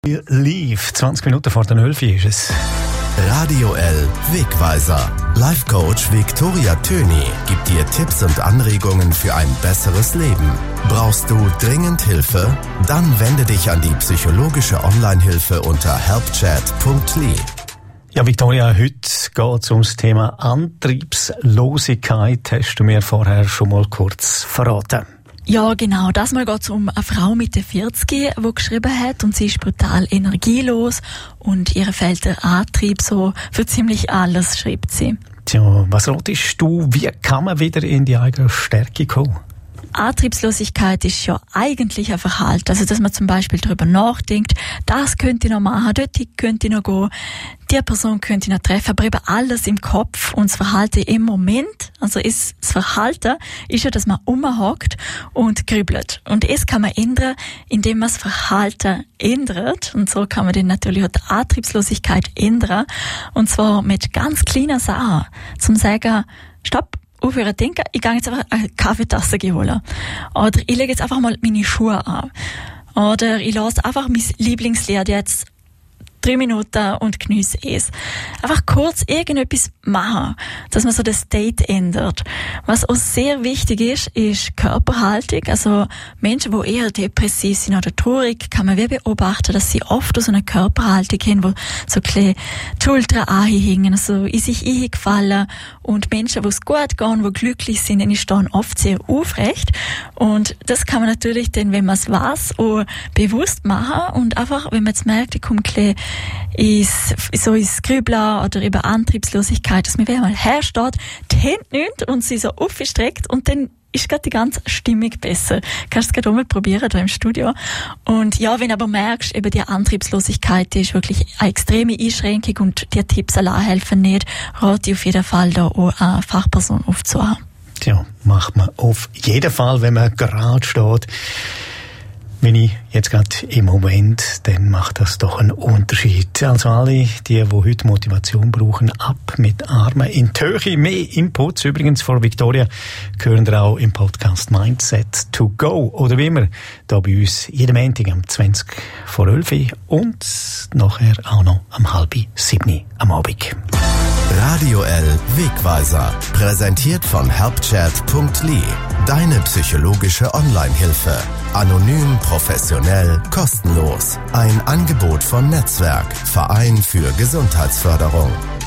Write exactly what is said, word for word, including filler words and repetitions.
Leave, zwanzig Minuten vor der elf ist es. Radio L Wegweiser. Life Coach Viktoria Töni gibt dir Tipps und Anregungen für ein besseres Leben. Brauchst du dringend Hilfe? Dann wende dich an die psychologische Online-Hilfe unter helpchat punkt l y. Ja, Viktoria, heute geht es ums Thema Antriebslosigkeit. Hast du mir vorher schon mal kurz verraten? Ja, genau. Das Mal geht es um eine Frau Mitte vierzig, die geschrieben hat, und sie ist brutal energielos und ihr fehlt der Antrieb so für ziemlich alles, schreibt sie. Tja, was ratest du, wie kann man wieder in die eigene Stärke kommen? Antriebslosigkeit ist ja eigentlich ein Verhalten. Also, dass man zum Beispiel darüber nachdenkt, das könnte ich noch machen, dort könnte ich noch gehen, die Person könnte ich noch treffen, aber eben alles im Kopf und das Verhalten im Moment, also ist, das Verhalten ist ja, dass man rumhockt und grübelt. Und es kann man ändern, indem man das Verhalten ändert. Und so kann man dann natürlich auch die Antriebslosigkeit ändern. Und zwar mit ganz kleinen Sachen. Zum sagen, stopp, aufhören denken, ich gehe jetzt einfach eine Kaffeetasse holen. Oder ich lege jetzt einfach mal meine Schuhe an. Oder ich lasse einfach mein Lieblingslied jetzt drei Minuten und geniesse es. Einfach kurz irgendetwas machen, dass man so das State ändert. Was auch sehr wichtig ist, ist Körperhaltung. Also Menschen, die eher depressiv sind oder traurig, kann man wie beobachten, dass sie oft so eine Körperhaltung haben, wo so ein bisschen die Schultern anhängen, also in sich eingefallen. Und Menschen, die es gut gehen, die glücklich sind, die stehen oft sehr aufrecht. Und das kann man natürlich dann, wenn man es weiß, auch bewusst machen. Und einfach, wenn man jetzt merkt, ich komme ein bisschen ist so ins Grübeln oder über Antriebslosigkeit, dass man wieder mal hersteht, die Hände nimmt und sie so aufstreckt und dann ist gerade die ganze Stimmung besser. Kannst du es gerade auch mal probieren da im Studio. Und ja, wenn du aber merkst, eben die Antriebslosigkeit, die ist wirklich eine extreme Einschränkung und die Tipps allein helfen nicht, rate ich auf jeden Fall da auch eine Fachperson aufzuhaben. Tja, macht man auf jeden Fall, wenn man gerade steht. Wenn ich jetzt gerade im Moment, dann macht das doch einen Unterschied. Also alle, die, die heute Motivation brauchen, ab mit Armen in die Höhe. Mehr Inputs übrigens von Viktoria hören ihr auch im Podcast Mindset to Go. Oder wie immer, da bei uns jeden Montag am zwanzig vor elf und nachher auch noch am halb sieben am Abend. Radio L Wegweiser, präsentiert von helpchat punkt l y. Deine psychologische Online-Hilfe. Anonym, professionell, kostenlos. Ein Angebot von Netzwerk, Verein für Gesundheitsförderung.